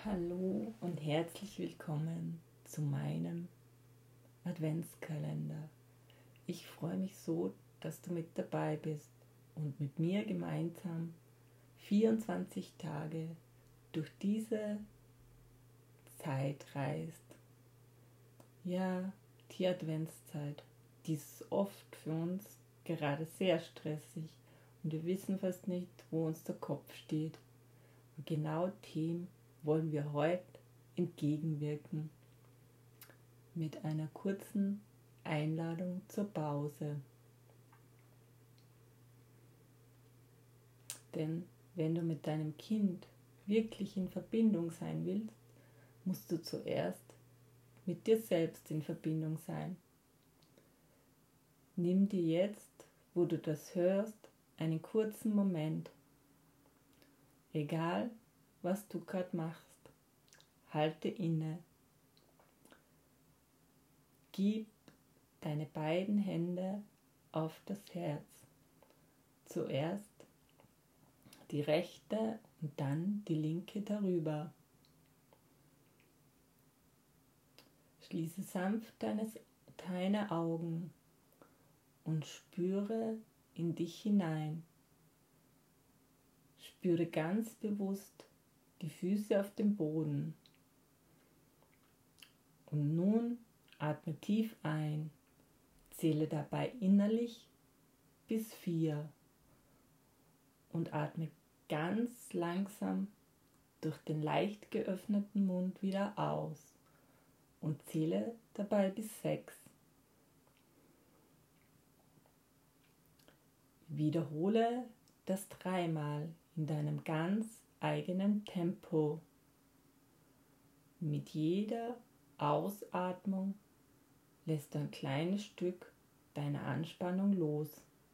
Hallo und herzlich willkommen zu meinem Adventskalender. Ich freue mich so, dass du mit dabei bist und mit mir gemeinsam 24 Tage durch diese Zeit reist. Ja, die Adventszeit, die ist oft für uns gerade sehr stressig und wir wissen fast nicht, wo uns der Kopf steht. Und genau dem wollen wir heute entgegenwirken mit einer kurzen Einladung zur Pause. Denn wenn du mit deinem Kind wirklich in Verbindung sein willst, musst du zuerst mit dir selbst in Verbindung sein. Nimm dir jetzt, wo du das hörst, einen kurzen Moment. Egal, was du gerade machst, halte inne. Gib deine beiden Hände auf das Herz. Zuerst die rechte und dann die linke darüber. Schließe sanft deine Augen und spüre in dich hinein. Spüre ganz bewusst die Füße auf dem Boden. Und nun atme tief ein, zähle dabei innerlich bis 4 und atme ganz langsam durch den leicht geöffneten Mund wieder aus und zähle dabei bis 6. Wiederhole das 3-mal in deinem ganz eigenen Tempo. Mit jeder Ausatmung lässt du ein kleines Stück deiner Anspannung los.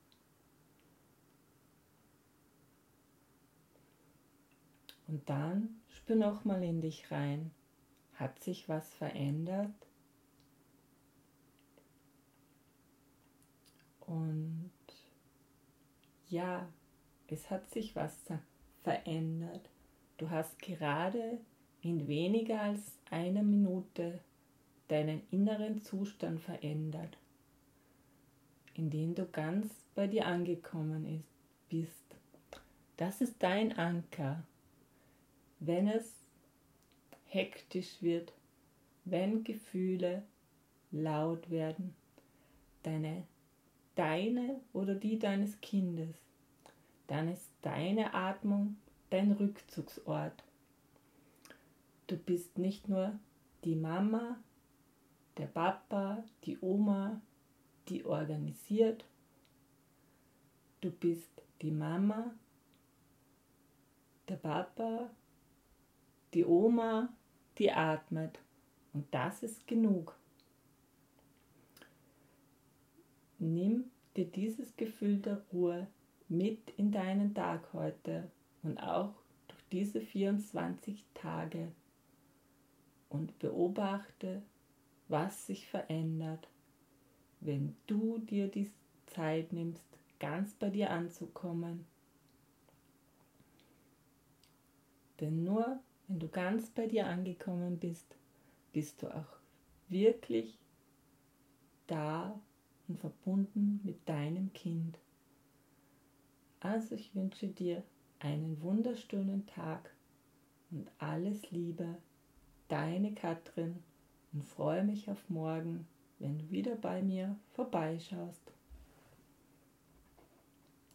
Und dann spür nochmal in dich rein. Hat sich was verändert? Und ja, es hat sich was verändert. Du hast gerade in weniger als einer Minute deinen inneren Zustand verändert, indem du ganz bei dir angekommen bist. Das ist dein Anker, wenn es hektisch wird, wenn Gefühle laut werden, deine oder die deines Kindes, dann ist deine Atmung dein Rückzugsort. Du bist nicht nur die Mama, der Papa, die Oma, die organisiert. Du bist die Mama, der Papa, die Oma, die atmet. Und das ist genug. Nimm dir dieses Gefühl der Ruhe mit in deinen Tag heute und auch durch diese 24 Tage und beobachte, was sich verändert, wenn du dir die Zeit nimmst, ganz bei dir anzukommen. Denn nur wenn du ganz bei dir angekommen bist, bist du auch wirklich da und verbunden mit deinem Kind. Also ich wünsche dir einen wunderschönen Tag und alles Liebe, deine Katrin, und freue mich auf morgen, wenn du wieder bei mir vorbeischaust.